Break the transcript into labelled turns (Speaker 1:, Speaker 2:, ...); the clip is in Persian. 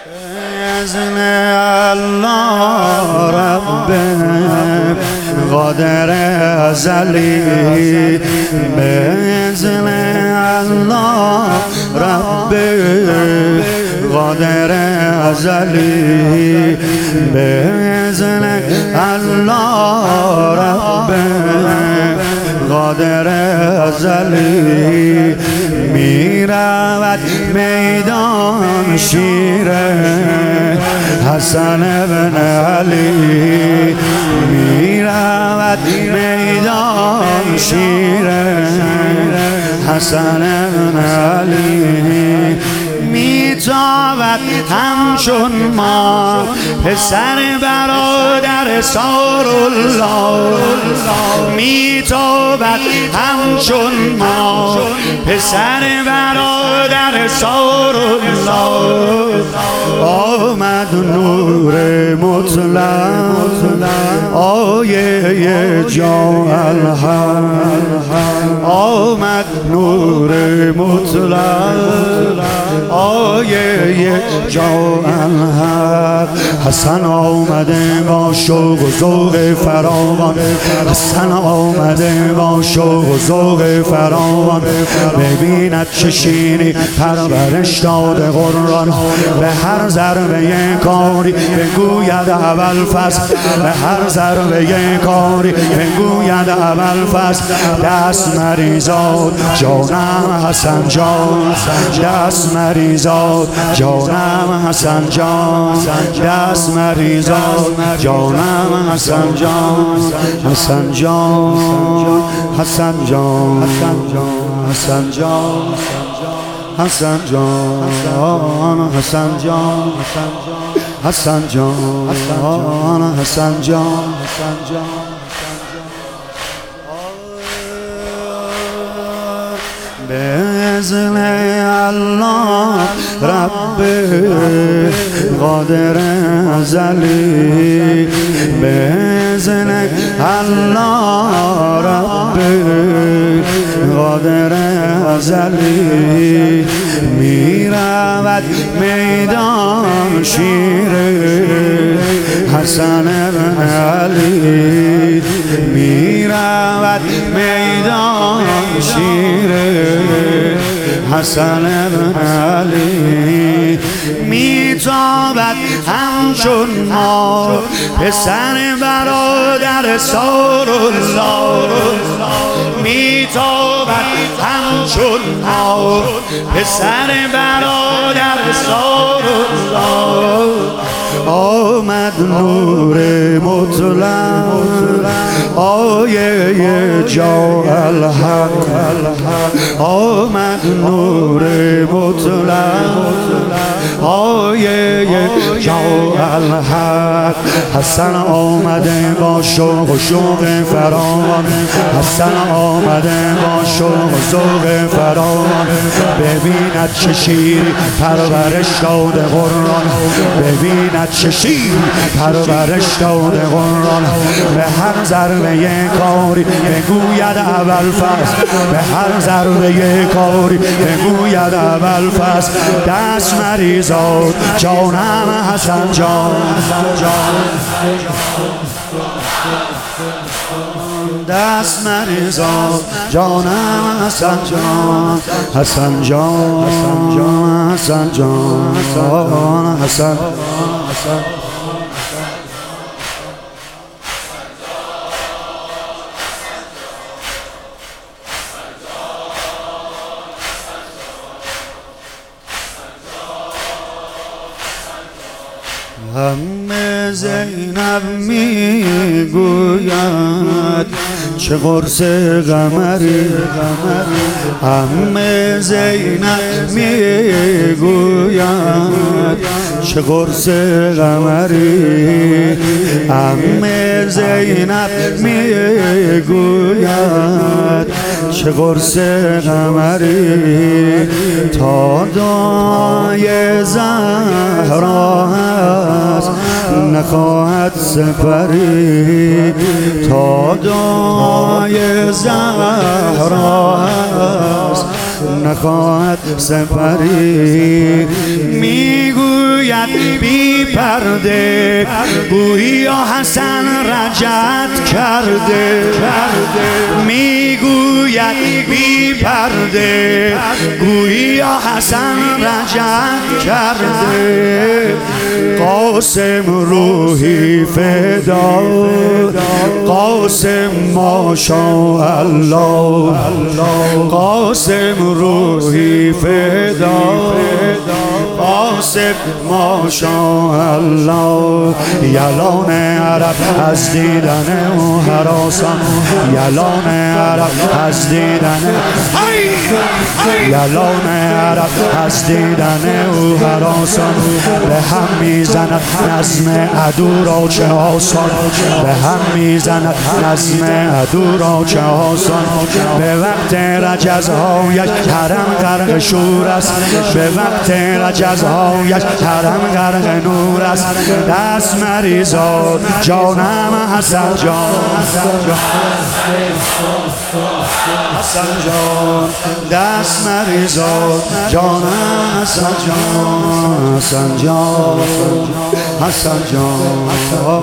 Speaker 1: بإذن الله رب قادر ازلی، بإذن الله رب قادر ازلی، بإذن الله رب قادر ازلی. میرود میدان شیر حسن بن علی، میرود میدان شیر حسن بن علی. میتابد همچون ما پسر برادر سارالله، میتابد همچون ما پسر برادر سارالله. آمد نور مطلق آیه جا الحق، آمد نور مطلق آیه جا الحق. حسن آمده با شوق و ذوق فراوان، حسن آمده با شوق و ذوق فراوان. ببیند چه شیری پرورش داده قرآن، به هر ضربه کاری بگوید اول فصل، به هر ضربه کاری بگوید اول فصل. دست مریزاد جانم حسن جان، دست مریزاد جانم حسن جان، دست مریزاد جانم حسن جان، حسن جان، حسن جان، حسن جان، حسن جان، حسن جان، حسن جان، حسن جان. بإذن الله رب قادر ازلی، بإذن الله رب قادر ازلی. میرود میدان شیر حسن بن علی، میرود میدان شیر حسن بن علی. میتابد همچون ما پسر برادر سارالله، میتابد همچون ما پسر برادر سارالله. آمد نور مطلق آیه جا الحق، آمد نور مطلق آیه جا الحق. حسن آمده با شوق و شوق فراوان، حسن آمده با شوق و ذوق فراوان. ببیند چه شیری پرورش داده قرآن، ببیند چه شیری پرورش داده قرآن. به هر ضربه کاری بگوید اول فصل، به هر ضربه کاری بگوید اول فصل. دست مریزاد جانم حسن جان، دست مریزاد جانم حسن جان، حسن جان، حسن جان، حسن جان. همه زینب میگوید چه قرص قمری، همه زینب میگوید چه قرص قمری، همه زینب میگوید چه قرص قمری. تا دعای زهرا هست نخواهد سپری، تا دعای زهرا هست نخواهد سپری. میگوید میگوید بی پرده گویا حسن رجعت کرده میگوید بی پرده گویا حسن رجعت کرده قاسم روحی فدا قاسم ماشاءالله قاسم روحی فدا قاسم ماشاءالله یلان عرب از دیدن او هراسان یلان عرب از دیدن یلان عرب از دیدن او هراسان به هم میزند نظم عدو را چه آسان به هم میزند نظم عدو را چه آسان به وقت رجزهایش حرم غرق شور است به وقت رجزهایش حرم غرق نور است دست مریزاد جانم حسن جان حسن جان دست مریزاد جانم حسن جان حسن جان حسن جان